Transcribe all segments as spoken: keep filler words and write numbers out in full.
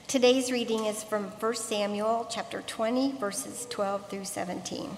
Today's reading is from First Samuel chapter twenty, verses twelve through seventeen.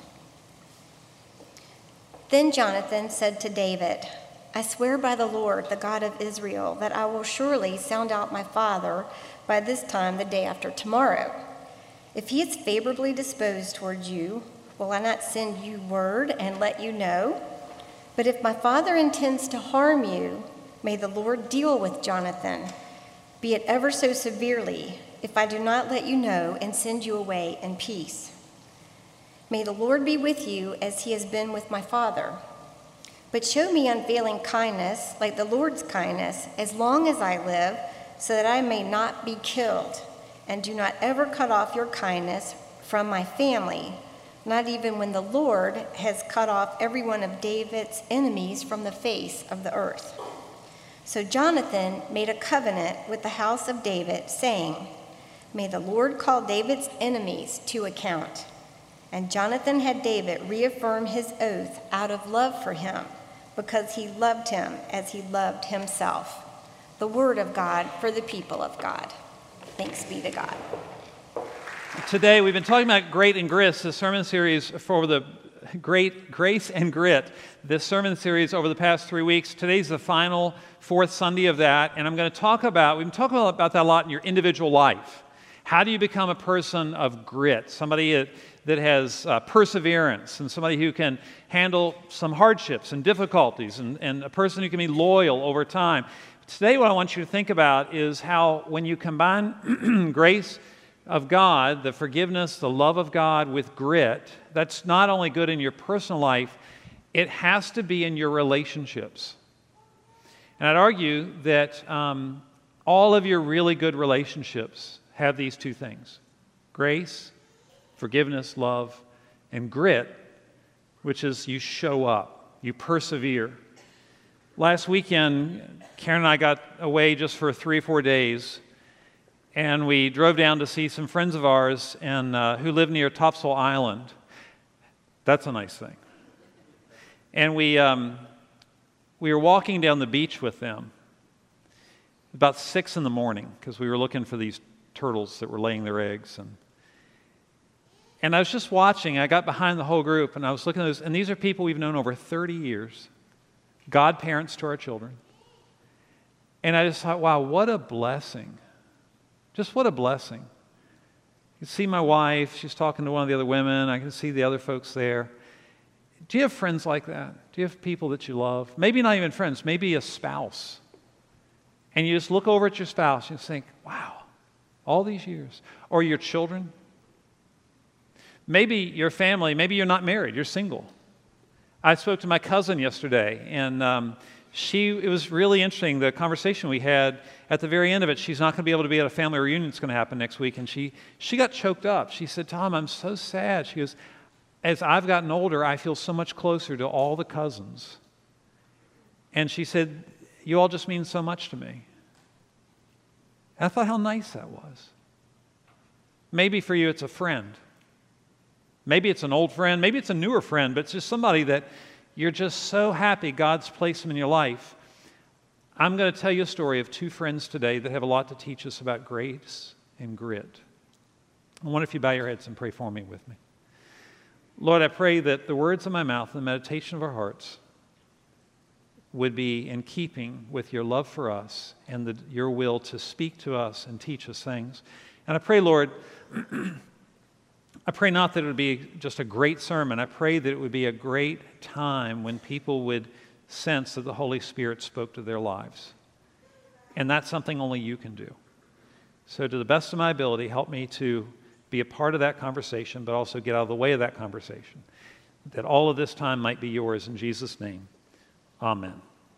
Then Jonathan said to David, "I swear by the Lord, the God of Israel, that I will surely sound out my father by this time the day after tomorrow. If he is favorably disposed toward you, will I not send you word and let you know? But if my father intends to harm you, may the Lord deal with Jonathan, be it ever so severely, if I do not let you know and send you away in peace. May the Lord be with you as he has been with my father. But show me unfailing kindness, like the Lord's kindness, as long as I live, so that I may not be killed. And do not ever cut off your kindness from my family, not even when the Lord has cut off every one of David's enemies from the face of the earth." So Jonathan made a covenant with the house of David, saying, "May the Lord call David's enemies to account." And Jonathan had David reaffirm his oath out of love for him, because he loved him as he loved himself. The word of God for the people of God. Thanks be to God. Today we've been talking about Great and Grit, the sermon series for the Great Grace and Grit, this sermon series over the past three weeks. Today's the final fourth Sunday of that, and I'm going to talk about, we've been talking about that a lot in your individual life. How do you become a person of grit, somebody that, that has uh, perseverance, and somebody who can handle some hardships and difficulties, and, and a person who can be loyal over time? Today what I want you to think about is how when you combine grace of God, the forgiveness, the love of God with grit, that's not only good in your personal life, it has to be in your relationships. And I'd argue that um, all of your really good relationships have these two things: grace, forgiveness, love, and grit, which is you show up, you persevere. Last weekend, Karen and I got away just for three or four days, and we drove down to see some friends of ours and uh, who live near Topsail Island. That's a nice thing. And we um, we were walking down the beach with them about six in the morning because we were looking for these turtles that were laying their eggs. And and I was just watching. I got behind the whole group, and I was looking at those. And these are people we've known over thirty years, godparents to our children. And I just thought, wow, what a blessing. Just what a blessing. You see my wife, she's talking to one of the other women. I can see the other folks there. Do you have friends like that? Do you have people that you love? Maybe not even friends, maybe a spouse. And you just look over at your spouse and you think, wow, all these years. Or your children. Maybe your family, maybe you're not married, you're single. I spoke to my cousin yesterday, and um, She, it was really interesting, the conversation we had. At the very end of it, she's not going to be able to be at a family reunion that's going to happen next week, and she, she got choked up. She said, "Tom, I'm so sad." She goes, "As I've gotten older, I feel so much closer to all the cousins." And she said, "You all just mean so much to me." And I thought how nice that was. Maybe for you it's a friend. Maybe it's an old friend. Maybe it's a newer friend, but it's just somebody that you're just so happy God's placed them in your life. I'm going to tell you a story of two friends today that have a lot to teach us about grace and grit. I wonder if you bow your heads and pray for me with me. Lord, I pray that the words of my mouth and the meditation of our hearts would be in keeping with your love for us and the, your will to speak to us and teach us things. And I pray, Lord, I pray not that it would be just a great sermon. I pray that it would be a great time when people would sense that the Holy Spirit spoke to their lives. And that's something only you can do. So to the best of my ability, help me to be a part of that conversation, but also get out of the way of that conversation. That all of this time might be yours. In Jesus' name, amen.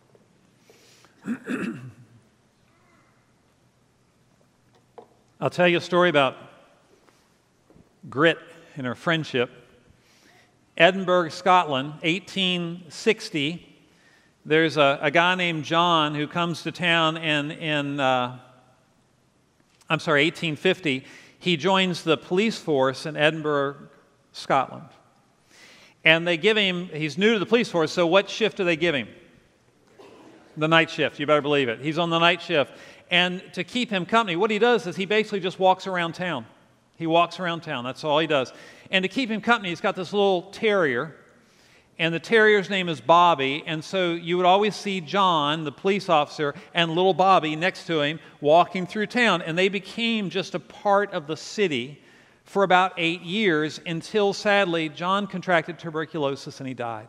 I'll tell you a story about grit in our friendship. Edinburgh, Scotland, eighteen sixty. There's a, a guy named John who comes to town, and in, uh, I'm sorry, eighteen fifty, he joins the police force in Edinburgh, Scotland. And they give him, he's new to the police force, so what shift do they give him? The night shift, you better believe it. He's on the night shift. And to keep him company, what he does is he basically just walks around town. He walks around town. That's all he does. And to keep him company, he's got this little terrier. And the terrier's name is Bobby. And so you would always see John, the police officer, and little Bobby next to him walking through town. And they became just a part of the city for about eight years until, sadly, John contracted tuberculosis and he died.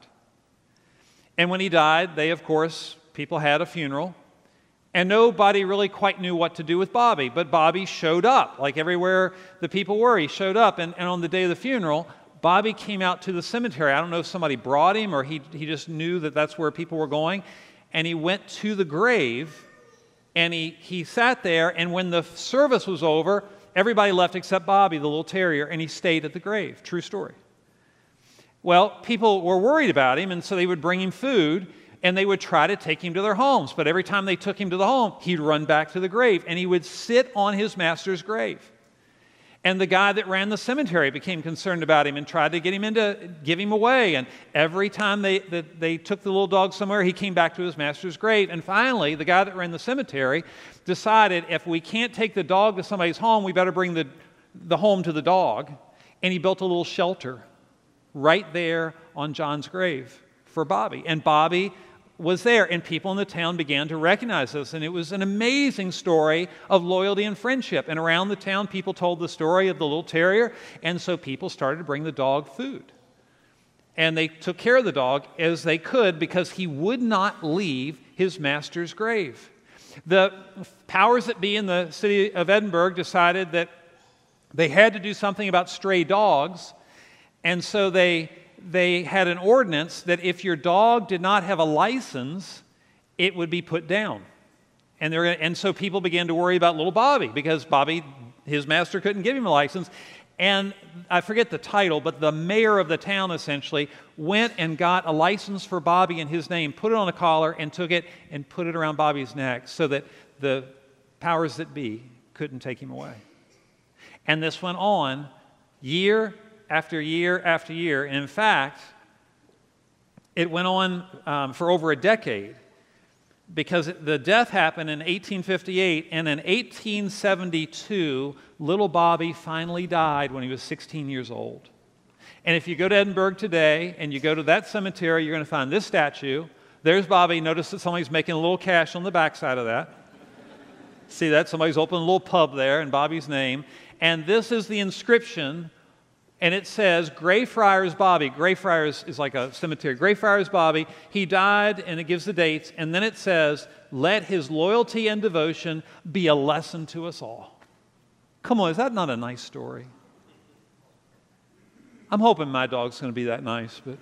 And when he died, they, of course, people had a funeral. And nobody really quite knew what to do with Bobby. But Bobby showed up. Like everywhere the people were, he showed up. And, and on the day of the funeral, Bobby came out to the cemetery. I don't know if somebody brought him or he, he just knew that that's where people were going. And he went to the grave and he, he sat there. And when the service was over, everybody left except Bobby, the little terrier, and he stayed at the grave. True story. Well, people were worried about him, and so they would bring him food, and they would try to take him to their homes. But every time they took him to the home, he'd run back to the grave, and he would sit on his master's grave. And the guy that ran the cemetery became concerned about him and tried to get him into, give him away. And every time they, they, they took the little dog somewhere, he came back to his master's grave. And finally, the guy that ran the cemetery decided, if we can't take the dog to somebody's home, we better bring the, the home to the dog. And he built a little shelter right there on John's grave for Bobby. And Bobby was there, and people in the town began to recognize this. And it was an amazing story of loyalty and friendship. And around the town, people told the story of the little terrier, and so people started to bring the dog food. And they took care of the dog as they could because he would not leave his master's grave. The powers that be in the city of Edinburgh decided that they had to do something about stray dogs. And so they, they had an ordinance that if your dog did not have a license, it would be put down. And, they're, and so people began to worry about little Bobby because Bobby, his master couldn't give him a license. And I forget the title, but the mayor of the town essentially went and got a license for Bobby in his name, put it on a collar, and took it and put it around Bobby's neck so that the powers that be couldn't take him away. And this went on year after year after year. And in fact, it went on um, for over a decade because the death happened in eighteen fifty-eight, and in eighteen seventy-two, little Bobby finally died when he was sixteen years old. And if you go to Edinburgh today and you go to that cemetery, you're going to find this statue. There's Bobby. Notice that somebody's making a little cash on the backside of that. See that? Somebody's opened a little pub there in Bobby's name. And this is the inscription. And it says, Greyfriars Bobby. Greyfriars is like a cemetery. Greyfriars Bobby. He died, and it gives the dates. And then it says, let his loyalty and devotion be a lesson to us all. Come on, is that not a nice story? I'm hoping my dog's going to be that nice, but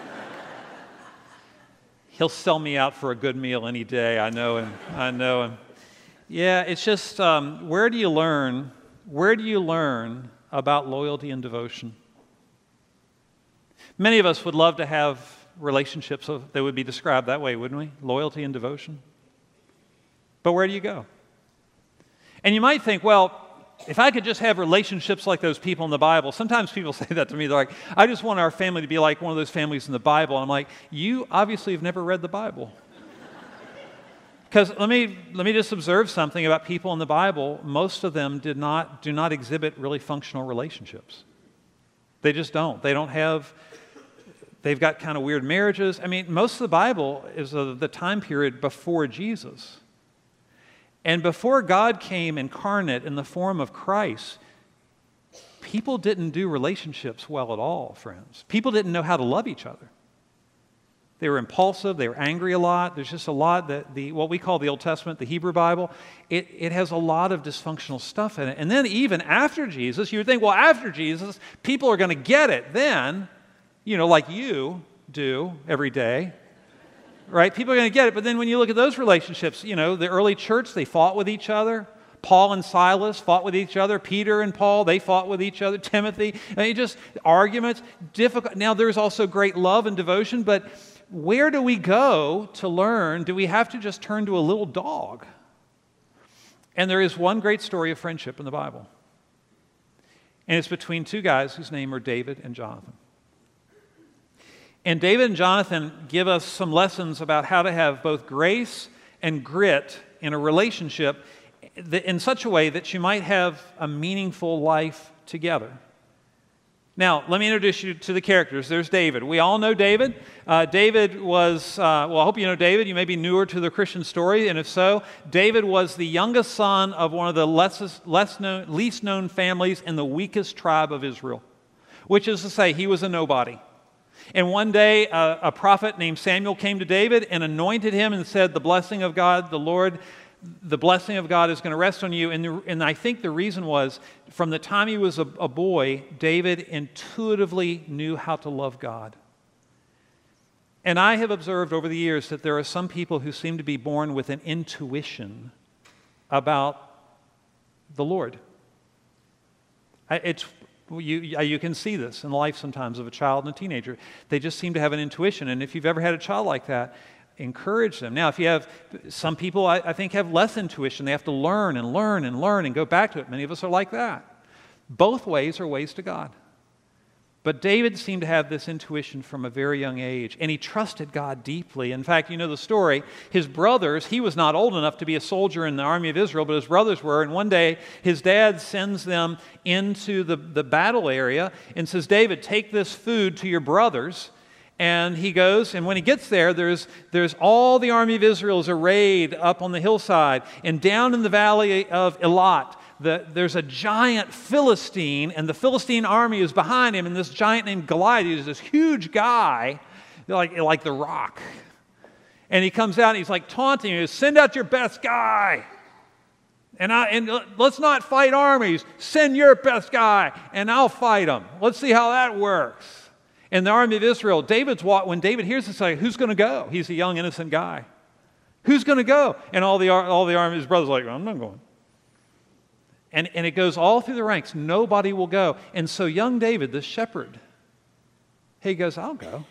he'll sell me out for a good meal any day. I know him. I know him. Yeah, it's just, um, where do you learn, where do you learn about loyalty and devotion? Many of us would love to have relationships that would be described that way, wouldn't we? Loyalty and devotion. But where do you go? And you might think, well, if I could just have relationships like those people in the Bible. Sometimes people say that to me. They're like, I just want our family to be like one of those families in the Bible. And I'm like, you obviously have never read the Bible. Because let me let me just observe something about people in the Bible. Most of them did not do not exhibit really functional relationships. They just don't. They don't have. They've got kind of weird marriages. I mean, most of the Bible is of the time period before Jesus. And before God came incarnate in the form of Christ, people didn't do relationships well at all, friends. People didn't know how to love each other. They were impulsive. They were angry a lot. There's just a lot that the what we call the Old Testament, the Hebrew Bible, it, it has a lot of dysfunctional stuff in it. And then even after Jesus, you would think, well, after Jesus, people are going to get it then, you know, like you do every day, right? People are going to get it. But then when you look at those relationships, you know, the early church, they fought with each other. Paul and Silas fought with each other. Peter and Paul, they fought with each other. Timothy, I mean, just arguments, difficult. Now, there's also great love and devotion, but where do we go to learn? Do we have to just turn to a little dog? And there is one great story of friendship in the Bible. And it's between two guys whose name are David and Jonathan. And David and Jonathan give us some lessons about how to have both grace and grit in a relationship in such a way that you might have a meaningful life together. Now, let me introduce you to the characters. There's David. We all know David. Uh, David was, uh, well, I hope you know David. You may be newer to the Christian story, and if so, David was the youngest son of one of the less, less known, least known families in the weakest tribe of Israel, which is to say, he was a nobody. And one day, uh, a prophet named Samuel came to David and anointed him and said, the blessing of God, the Lord, the blessing of God is going to rest on you. And, the, and I think the reason was, from the time he was a, a boy, David intuitively knew how to love God. And I have observed over the years that there are some people who seem to be born with an intuition about the Lord. I, it's You, you can see this in the life sometimes of a child and a teenager. They just seem to have an intuition. And if you've ever had a child like that, encourage them. Now, if you have, some people I, I think have less intuition. They have to learn and learn and learn and go back to it. Many of us are like that. Both ways are ways to God. But David seemed to have this intuition from a very young age, and he trusted God deeply. In fact, you know the story. His brothers, he was not old enough to be a soldier in the army of Israel, but his brothers were, and one day his dad sends them into the, the battle area and says, David, take this food to your brothers. And he goes, and when he gets there, there's, there's all the army of Israel is arrayed up on the hillside, and down in the valley of Elat, The, there's a giant Philistine, and the Philistine army is behind him, and this giant named Goliath is this huge guy, like, like the Rock. And he comes out, and he's like taunting you, send out your best guy. And, I, and let's not fight armies. Send your best guy, and I'll fight him. Let's see how that works. In the army of Israel, David's walk, when David hears this, like, who's going to go? He's a young, innocent guy. Who's going to go? And all the, all the army, his brothers are like, I'm not going. And, and it goes all through the ranks. Nobody will go. And so young David, the shepherd, he goes, I'll go.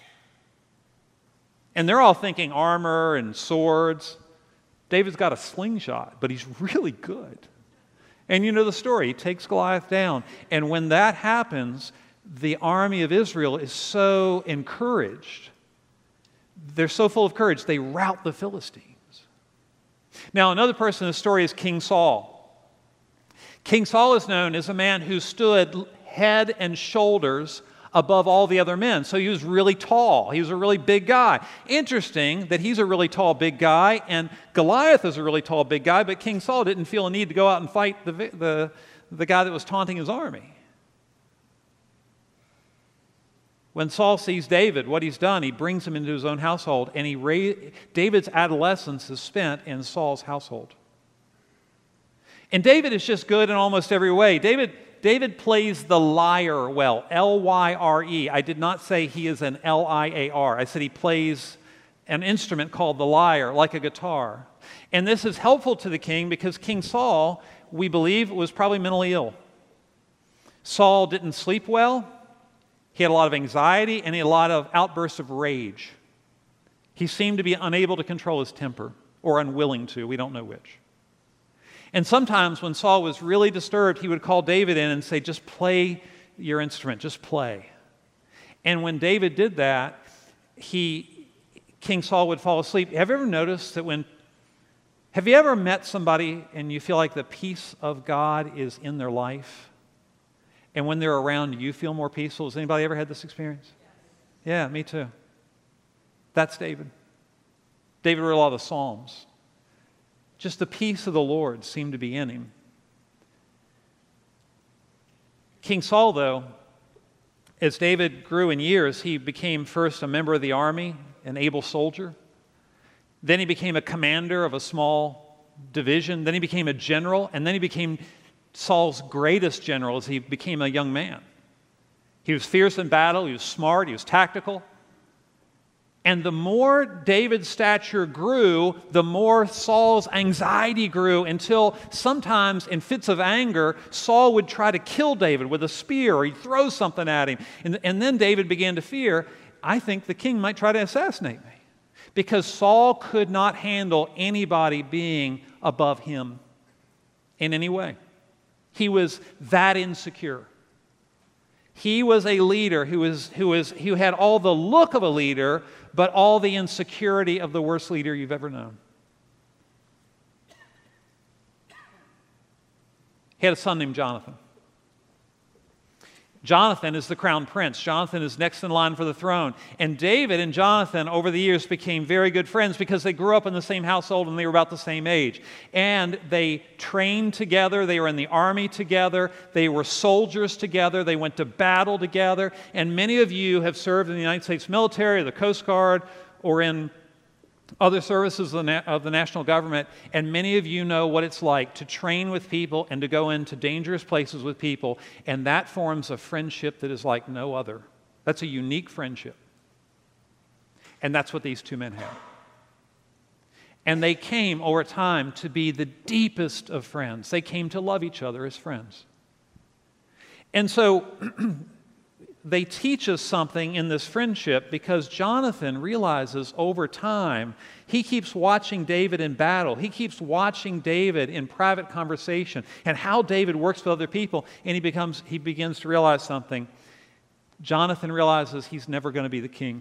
And they're all thinking armor and swords. David's got a slingshot, but he's really good. And you know the story. He takes Goliath down. And when that happens, the army of Israel is so encouraged. They're so full of courage, they rout the Philistines. Now, another person in the story is King Saul. King Saul is known as a man who stood head and shoulders above all the other men. So he was really tall. He was a really big guy. Interesting that he's a really tall, big guy, and Goliath is a really tall, big guy, but King Saul didn't feel a need to go out and fight the, the, the guy that was taunting his army. When Saul sees David, what he's done, he brings him into his own household, and he ra- David's adolescence is spent in Saul's household. And David is just good in almost every way. David, David plays the lyre well, L Y R E. I did not say he is an L I A R. I said he plays an instrument called the lyre, like a guitar. And this is helpful to the king because King Saul, we believe, was probably mentally ill. Saul didn't sleep well. He had a lot of anxiety, and he had a lot of outbursts of rage. He seemed to be unable to control his temper, or unwilling to. We don't know which. And sometimes when Saul was really disturbed, he would call David in and say, just play your instrument, just play. And when David did that, he, King Saul would fall asleep. Have you ever noticed that when, have you ever met somebody and you feel like the peace of God is in their life? And when they're around you, you feel more peaceful? Has anybody ever had this experience? Yeah, me too. That's David. David wrote a lot of the Psalms. Just the peace of the Lord seemed to be in him. King Saul, though, as David grew in years, he became first a member of the army, an able soldier. Then he became a commander of a small division. Then he became a general. And then he became Saul's greatest general as he became a young man. He was fierce in battle. He was smart. He was tactical. And the more David's stature grew, the more Saul's anxiety grew, until sometimes in fits of anger, Saul would try to kill David with a spear, or he'd throw something at him. And, and then David began to fear, I think the king might try to assassinate me, because Saul could not handle anybody being above him in any way. He was that insecure. He was a leader who was, who was, who had all the look of a leader, but all the insecurity of the worst leader you've ever known. He had a son named Jonathan. Jonathan is the crown prince. Jonathan is next in line for the throne. And David and Jonathan over the years became very good friends because they grew up in the same household and they were about the same age. And they trained together. They were in the army together. They were soldiers together. They went to battle together. And many of you have served in the United States military or the Coast Guard or in other services of the, na- of the national government, and many of you know what it's like to train with people and to go into dangerous places with people, and that forms a friendship that is like no other. That's a unique friendship. And that's what these two men had. And they came over time to be the deepest of friends. They came to love each other as friends. And so they teach us something in this friendship because Jonathan realizes over time, he keeps watching David in battle. He keeps watching David in private conversation and how David works with other people, and he becomes he begins to realize something. Jonathan realizes he's never going to be the king.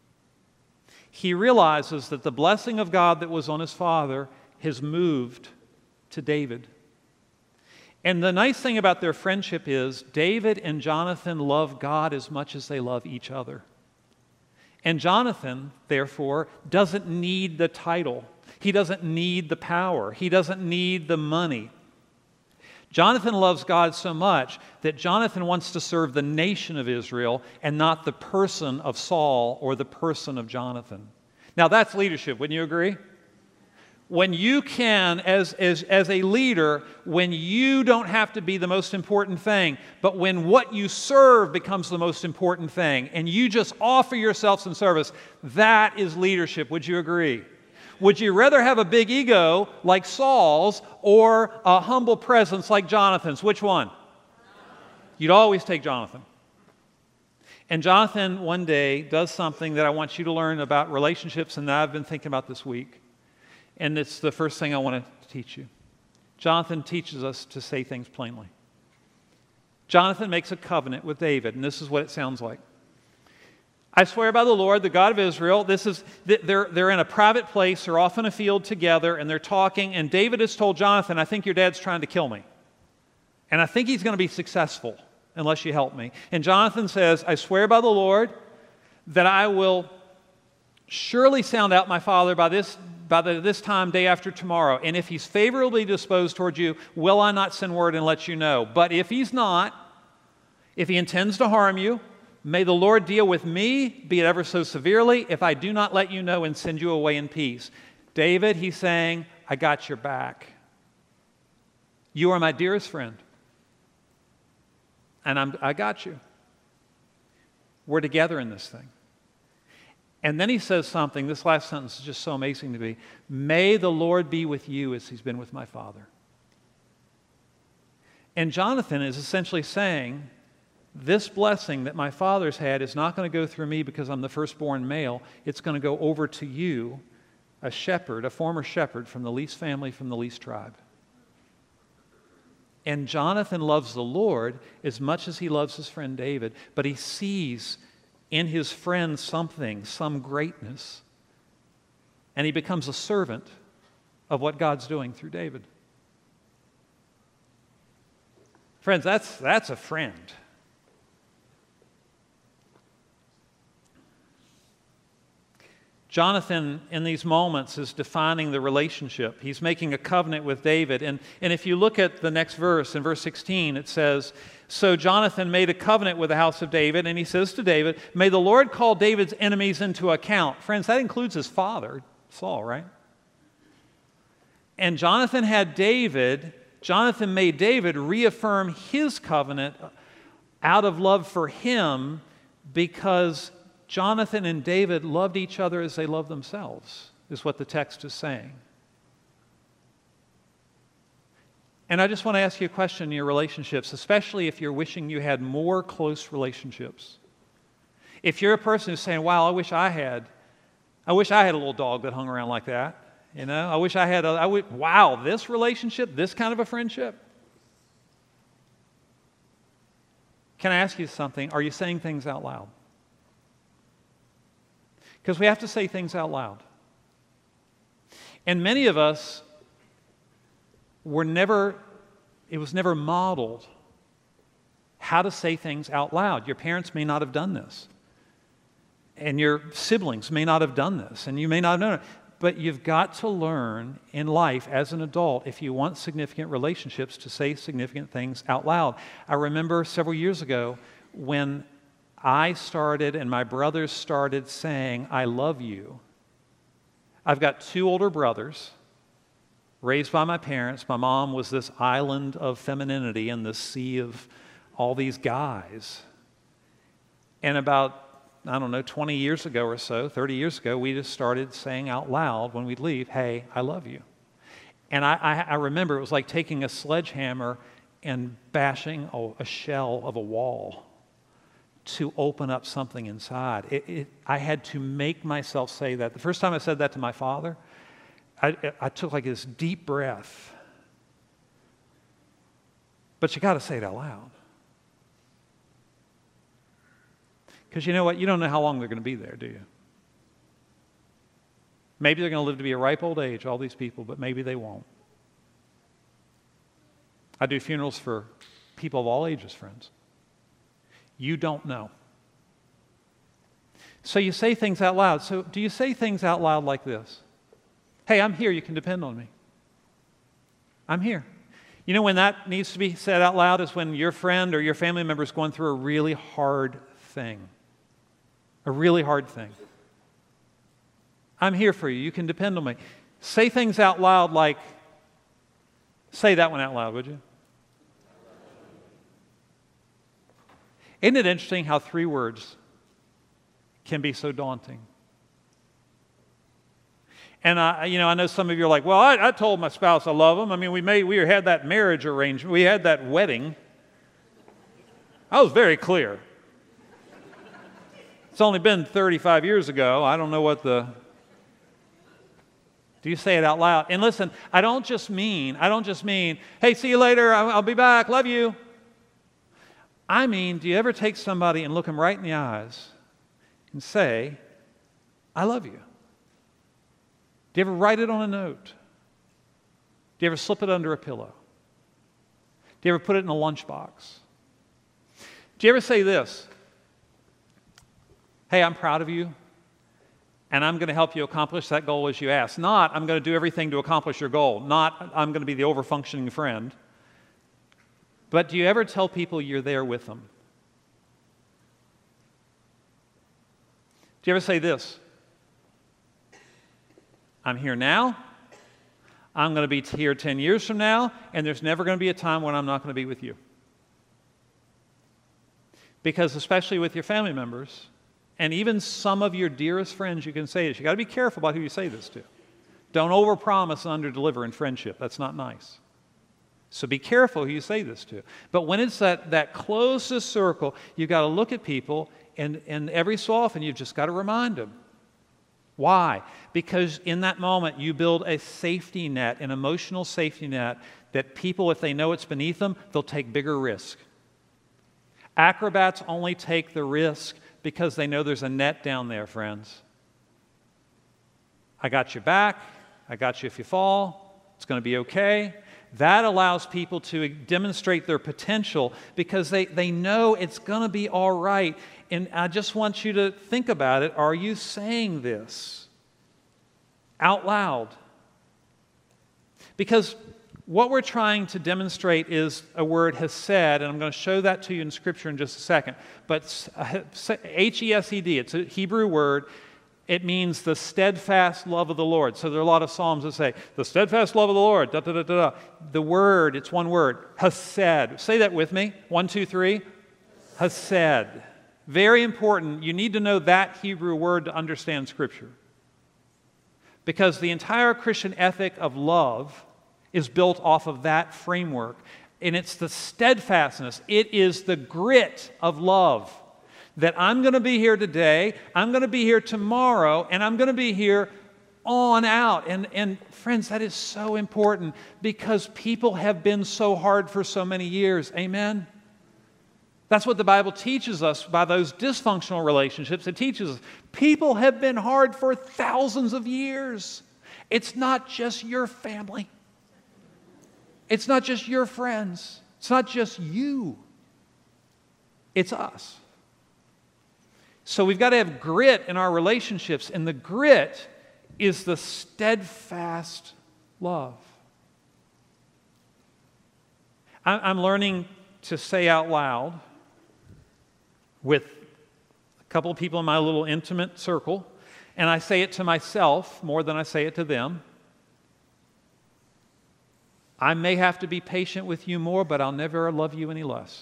He realizes that the blessing of God that was on his father has moved to David. And the nice thing about their friendship is David and Jonathan love God as much as they love each other. And Jonathan, therefore, doesn't need the title. He doesn't need the power. He doesn't need the money. Jonathan loves God so much that Jonathan wants to serve the nation of Israel and not the person of Saul or the person of Jonathan. Now that's leadership, wouldn't you agree? When you can, as, as, as a leader, when you don't have to be the most important thing, but when what you serve becomes the most important thing, and you just offer yourselves in service, that is leadership. Would you agree? Would you rather have a big ego like Saul's or a humble presence like Jonathan's? Which one? You'd always take Jonathan. And Jonathan one day does something that I want you to learn about relationships and that I've been thinking about this week. And it's the first thing I want to teach you. Jonathan teaches us to say things plainly. Jonathan makes a covenant with David, and this is what it sounds like. I swear by the Lord, the God of Israel, this is they're, they're in a private place, they're off in a field together, and they're talking, and David has told Jonathan, I think your dad's trying to kill me. And I think he's going to be successful unless you help me. And Jonathan says, I swear by the Lord that I will surely sound out my father by this by the, this time, day after tomorrow. And if he's favorably disposed toward you, will I not send word and let you know? But if he's not, if he intends to harm you, may the Lord deal with me, be it ever so severely, if I do not let you know and send you away in peace. David, he's saying, I got your back. You are my dearest friend. And I'm, I got you. We're together in this thing. And then he says something, this last sentence is just so amazing to me. May the Lord be with you as he's been with my father. And Jonathan is essentially saying, this blessing that my father's had is not going to go through me because I'm the firstborn male. It's going to go over to you, a shepherd, a former shepherd from the least family, from the least tribe. And Jonathan loves the Lord as much as he loves his friend David, but he sees in his friend something, some greatness. And he becomes a servant of what God's doing through David. Friends, that's, that's a friend. Jonathan, in these moments, is defining the relationship. He's making a covenant with David. And, and if you look at the next verse, in verse sixteen, it says, so Jonathan made a covenant with the house of David, and he says to David, may the Lord call David's enemies into account. Friends, that includes his father, Saul, right? And Jonathan had David, Jonathan made David reaffirm his covenant out of love for him because Jonathan and David loved each other as they loved themselves, is what the text is saying. And I just want to ask you a question in your relationships, especially if you're wishing you had more close relationships. If you're a person who's saying, wow, I wish I had, I wish I had a little dog that hung around like that. You know, I wish I had a, I would, wow, this relationship, this kind of a friendship. Can I ask you something? Are you saying things out loud? Because we have to say things out loud. And many of us were never it was never modeled how to say things out loud. Your parents may not have done this. And your siblings may not have done this. And you may not have known it. But you've got to learn in life as an adult, if you want significant relationships, to say significant things out loud. I remember several years ago when I started and my brothers started saying, I love you. I've got two older brothers raised by my parents. My mom was this island of femininity in the sea of all these guys. And about I don't know, twenty years ago or so, thirty years ago, we just started saying out loud when we'd leave, hey, I love you. And I, I, I remember it was like taking a sledgehammer and bashing a, a shell of a wall to open up something inside. It, it, I had to make myself say that. The first time I said that to my father, I, I took like this deep breath. But you got to say it out loud. Because you know what? You don't know how long they're going to be there, do you? Maybe they're going to live to be a ripe old age, all these people, but maybe they won't. I do funerals for people of all ages, friends. You don't know. So you say things out loud. So do you say things out loud like this? Hey, I'm here. You can depend on me. I'm here. You know when that needs to be said out loud is when your friend or your family member is going through a really hard thing. A really hard thing. I'm here for you. You can depend on me. Say things out loud like, say that one out loud, would you? Isn't it interesting how three words can be so daunting? And I, you know, I know some of you are like, well, I, I told my spouse I love them. I mean, we made, we had that marriage arrangement. We had that wedding. I was very clear. It's only been thirty-five years ago. I don't know what the... Do you say it out loud? And listen, I don't just mean, I don't just mean, hey, see you later, I'll, I'll be back, love you. I mean, do you ever take somebody and look them right in the eyes and say, I love you? Do you ever write it on a note? Do you ever slip it under a pillow? Do you ever put it in a lunchbox? Do you ever say this? Hey, I'm proud of you, and I'm going to help you accomplish that goal as you asked. Not, I'm going to do everything to accomplish your goal. Not, I'm going to be the over-functioning friend. But do you ever tell people you're there with them? Do you ever say this? I'm here now. I'm going to be here ten years from now, and there's never going to be a time when I'm not going to be with you. Because especially with your family members, and even some of your dearest friends, you can say this. You've got to be careful about who you say this to. Don't overpromise and underdeliver in friendship. That's not nice. So be careful who you say this to. But when it's that, that closest circle, you've got to look at people, and, and every so often you've just got to remind them. Why? Because in that moment you build a safety net, an emotional safety net, that people, if they know it's beneath them, they'll take bigger risk. Acrobats only take the risk because they know there's a net down there, friends. I got your back. I got you if you fall. It's going to be okay. That allows people to demonstrate their potential because they, they know it's going to be all right. And I just want you to think about it. Are you saying this out loud? Because what we're trying to demonstrate is a word hesed, and I'm going to show that to you in Scripture in just a second. But H E S E D, it's a Hebrew word. It means the steadfast love of the Lord. So there are a lot of Psalms that say, the steadfast love of the Lord, da, da, da, da, da. The word, it's one word, hesed. Say that with me. One, two, three. Hesed. Very important. You need to know that Hebrew word to understand Scripture. Because the entire Christian ethic of love is built off of that framework. And it's the steadfastness. It is the grit of love. That I'm going to be here today, I'm going to be here tomorrow, and I'm going to be here on out. And, and friends, that is so important because people have been so hard for so many years. Amen? That's what the Bible teaches us by those dysfunctional relationships. It teaches us people have been hard for thousands of years. It's not just your family. It's not just your friends. It's not just you. It's us. So we've got to have grit in our relationships, and the grit is the steadfast love. I'm learning to say out loud with a couple of people in my little intimate circle, and I say it to myself more than I say it to them. I may have to be patient with you more, but I'll never love you any less.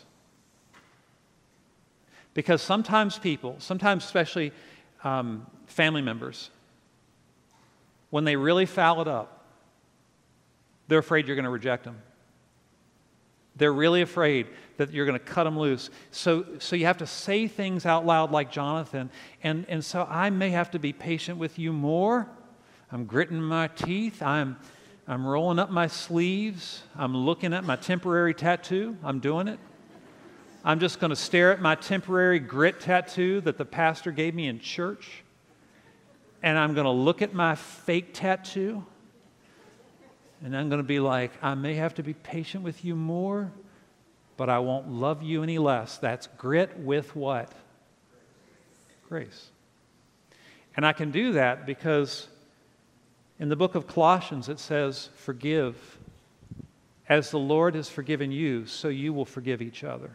Because sometimes people, sometimes especially um, family members, when they really foul it up, they're afraid you're going to reject them. They're really afraid that you're going to cut them loose. So, so you have to say things out loud like Jonathan. And, and so I may have to be patient with you more. I'm gritting my teeth. I'm, I'm rolling up my sleeves. I'm looking at my temporary tattoo. I'm doing it. I'm just going to stare at my temporary grit tattoo that the pastor gave me in church. And I'm going to look at my fake tattoo. And I'm going to be like, I may have to be patient with you more, but I won't love you any less. That's grit with what? Grace. And I can do that because in the book of Colossians it says, forgive. As the Lord has forgiven you, so you will forgive each other.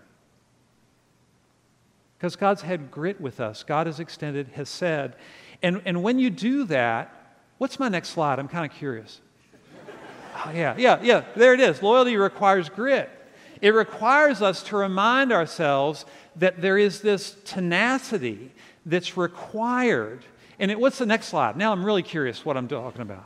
Because God's had grit with us. God has extended, has said. And, and when you do that, what's my next slide? I'm kind of curious. Oh, yeah, yeah, yeah, there it is. Loyalty requires grit. It requires us to remind ourselves that there is this tenacity that's required. And it, what's the next slide? Now I'm really curious what I'm talking about.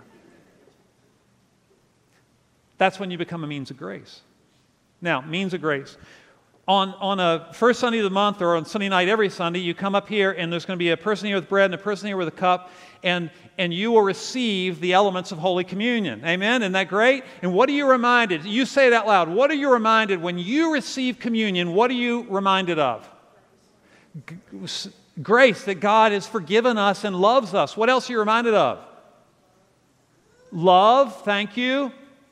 That's when you become a means of grace. Now, means of grace. On, on a first Sunday of the month or on Sunday night every Sunday, you come up here and there's going to be a person here with bread and a person here with a cup, and, and you will receive the elements of Holy Communion. Amen? Isn't that great? And what are you reminded? You say it out loud. What are you reminded when you receive communion? What are you reminded of? G- grace, that God has forgiven us and loves us. What else are you reminded of? Love, thank you.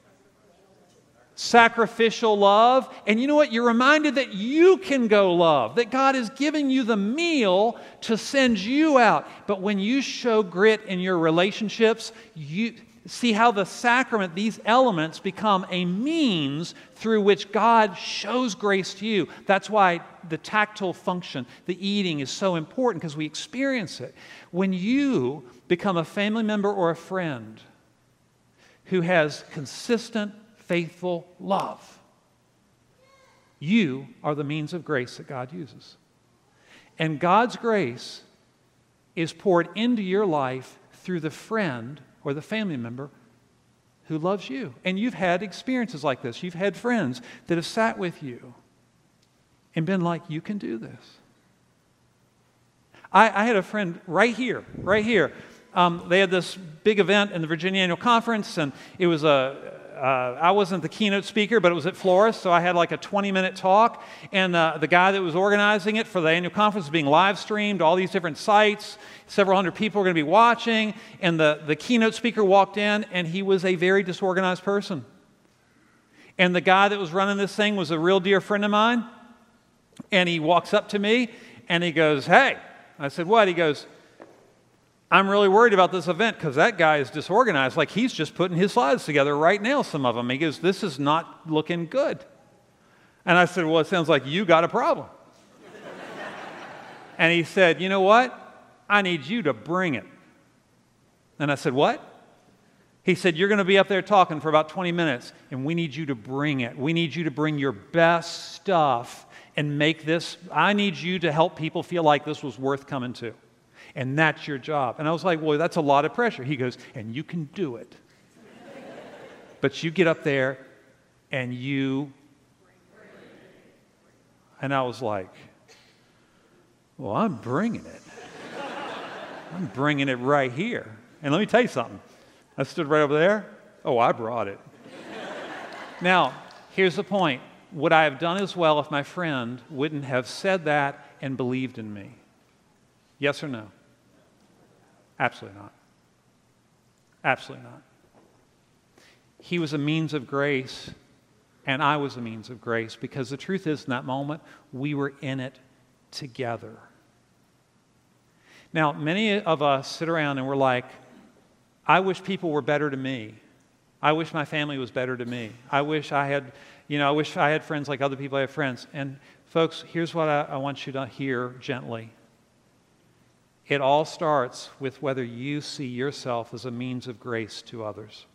Sacrificial love. And you know what? You're reminded that you can go love, that God is giving you the meal to send you out. But when you show grit in your relationships, you see how the sacrament, these elements, become a means through which God shows grace to you. That's why the tactile function, the eating, is so important, because we experience it. When you become a family member or a friend who has consistent, faithful love, you are the means of grace that God uses. And God's grace is poured into your life through the friend or the family member who loves you. And you've had experiences like this. You've had friends that have sat with you and been like, you can do this. I, I had a friend right here, right here. Um, they had this big event in the Virginia Annual Conference, and it was a Uh, I wasn't the keynote speaker, but it was at Florist, so I had like a twenty-minute talk, and uh, the guy that was organizing it for the annual conference was being live streamed, all these different sites, several hundred people were going to be watching, and the, the keynote speaker walked in, and he was a very disorganized person. And the guy that was running this thing was a real dear friend of mine, and he walks up to me, and he goes, hey. I said, what? He goes, I'm really worried about this event because that guy is disorganized. Like, he's just putting his slides together right now, some of them. He goes, this is not looking good. And I said, well, it sounds like you got a problem. And he said, you know what? I need you to bring it. And I said, what? He said, you're going to be up there talking for about twenty minutes, and we need you to bring it. We need you to bring your best stuff and make this. I need you to help people feel like this was worth coming to. And that's your job. And I was like, well, that's a lot of pressure. He goes, and you can do it. But you get up there and you... And I was like, well, I'm bringing it. I'm bringing it right here. And let me tell you something. I stood right over there. Oh, I brought it. Now, here's the point. Would I have done as well if my friend wouldn't have said that and believed in me? Yes or no? Absolutely not. Absolutely not. He was a means of grace and I was a means of grace, because the truth is, in that moment, we were in it together. Now, many of us sit around and we're like, I wish people were better to me. I wish my family was better to me. I wish I had, you know, I wish I had friends like other people have friends. And folks, here's what I, I want you to hear gently. It all starts with whether you see yourself as a means of grace to others.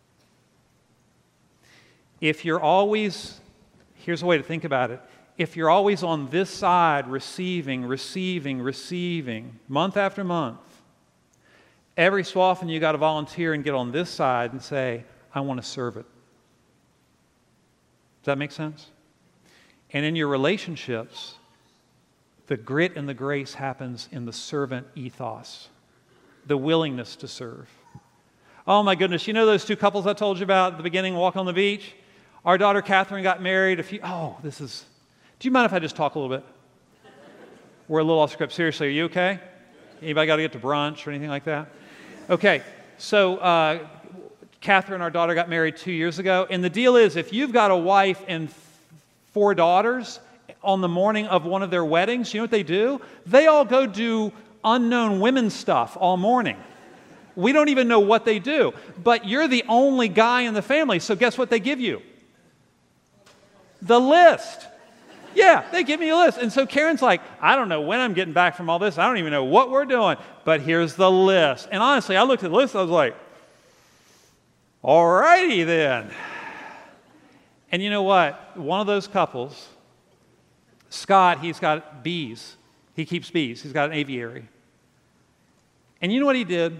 If you're always, here's a way to think about it. If you're always on this side, receiving, receiving, receiving, month after month, every so often you got to volunteer and get on this side and say, I want to serve it. Does that make sense? And in your relationships, the grit and the grace happens in the servant ethos, the willingness to serve. Oh my goodness, you know those two couples I told you about at the beginning, walk on the beach? Our daughter Catherine got married a few, oh, this is, do you mind if I just talk a little bit? We're a little off script. Seriously, are you okay? Anybody got to get to brunch or anything like that? Okay, so uh, Catherine, our daughter, got married two years ago, and the deal is, if you've got a wife and four daughters, on the morning of one of their weddings, you know what they do? They all go do unknown women stuff all morning. We don't even know what they do, but you're the only guy in the family, so guess what they give you? The list. Yeah, they give me a list. And so Karen's like, I don't know when I'm getting back from all this. I don't even know what we're doing, but here's the list. And honestly, I looked at the list, I was like, all righty then. And you know what? One of those couples, Scott, he's got bees. He keeps bees. He's got an aviary. And you know what he did?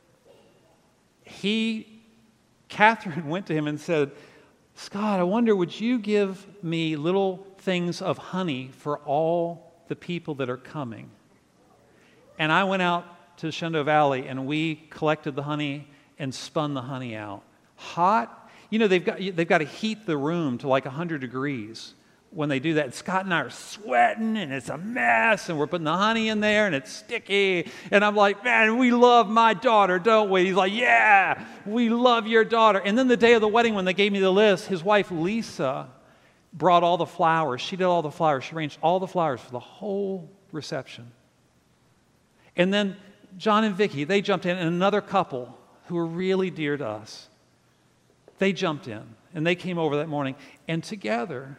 He, Catherine went to him and said, Scott, I wonder, would you give me little things of honey for all the people that are coming? And I went out to the Shenandoah Valley and we collected the honey and spun the honey out. Hot. You know, they've got, they've got to heat the room to like one hundred degrees. When they do that, Scott and I are sweating and it's a mess and we're putting the honey in there and it's sticky. And I'm like, man, we love my daughter, don't we? He's like, yeah, we love your daughter. And then the day of the wedding, when they gave me the list, his wife, Lisa, brought all the flowers. She did all the flowers. She arranged all the flowers for the whole reception. And then John and Vicki, they jumped in, and another couple who were really dear to us, they jumped in and they came over that morning, and together,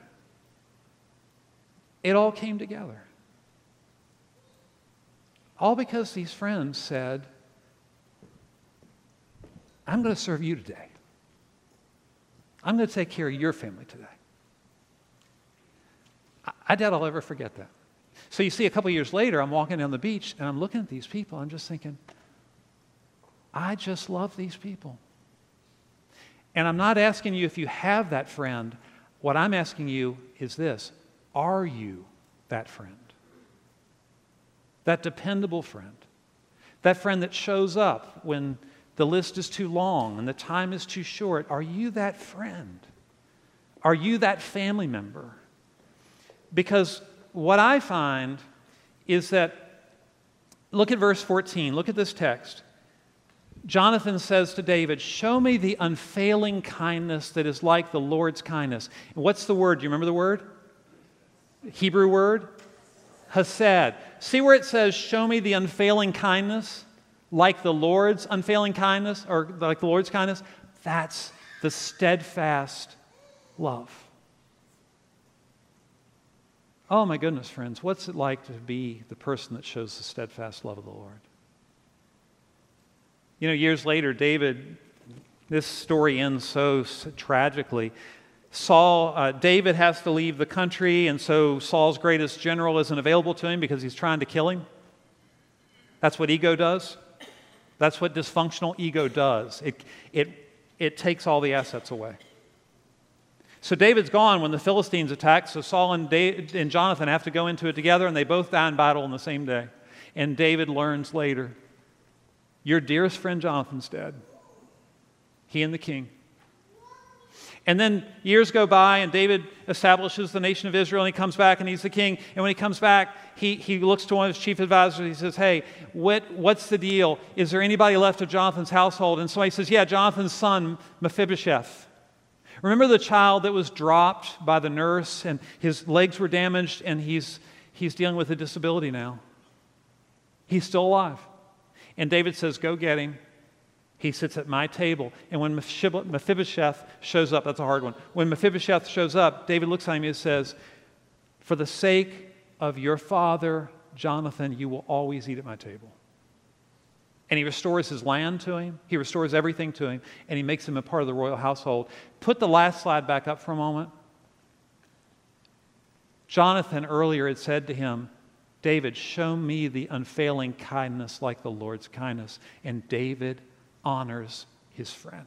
it all came together. All because these friends said, I'm going to serve you today. I'm going to take care of your family today. I, I doubt I'll ever forget that. So you see, a couple years later, I'm walking down the beach and I'm looking at these people. I'm just thinking, I just love these people. And I'm not asking you if you have that friend. What I'm asking you is this. Are you that friend? That dependable friend? That friend that shows up when the list is too long and the time is too short? Are you that friend? Are you that family member? Because what I find is that, look at verse fourteen, look at this text. Jonathan says to David, show me the unfailing kindness that is like the Lord's kindness. And what's the word? Do you remember the word? Hebrew word? Hesed. See where it says, show me the unfailing kindness, like the Lord's unfailing kindness, or like the Lord's kindness? That's the steadfast love. Oh my goodness, friends, what's it like to be the person that shows the steadfast love of the Lord? You know, years later, David, this story ends so, so tragically. Saul, uh, David has to leave the country, and so Saul's greatest general isn't available to him because he's trying to kill him. That's what ego does. That's what dysfunctional ego does. It, it, it takes all the assets away. So David's gone when the Philistines attack, so Saul and, David and Jonathan have to go into it together, and they both die in battle on the same day. And David learns later, your dearest friend Jonathan's dead. He and the king. And then years go by, and David establishes the nation of Israel, and he comes back, and he's the king. And when he comes back, he, he looks to one of his chief advisors, and he says, hey, what, what's the deal? Is there anybody left of Jonathan's household? And somebody says, yeah, Jonathan's son, Mephibosheth. Remember the child that was dropped by the nurse and his legs were damaged and he's, he's dealing with a disability now. He's still alive. And David says, go get him. He sits at my table. And when Mephibosheth shows up, that's a hard one. When Mephibosheth shows up, David looks at him and says, for the sake of your father, Jonathan, you will always eat at my table. And he restores his land to him. He restores everything to him. And he makes him a part of the royal household. Put the last slide back up for a moment. Jonathan earlier had said to him, David, show me the unfailing kindness like the Lord's kindness. And David honors his friend.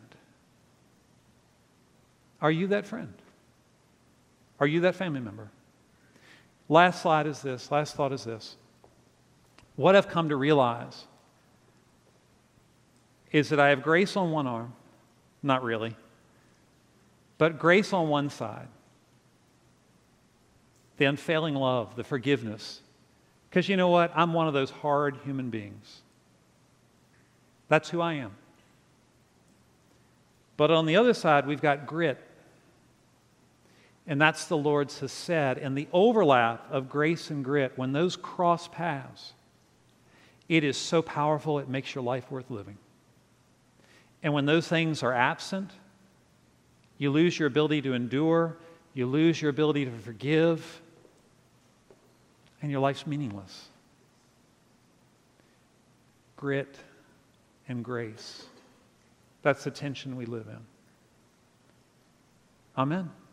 Are you that friend? Are you that family member? Last slide is this. Last thought is this. What I've come to realize is that I have grace on one arm, not really, but grace on one side. The unfailing love, the forgiveness. Because you know what? I'm one of those hard human beings. That's who I am. But on the other side, we've got grit. And that's the Lord's has said. And the overlap of grace and grit, when those cross paths, it is so powerful, it makes your life worth living. And when those things are absent, you lose your ability to endure, you lose your ability to forgive, and your life's meaningless. Grit and grace. That's the tension we live in. Amen.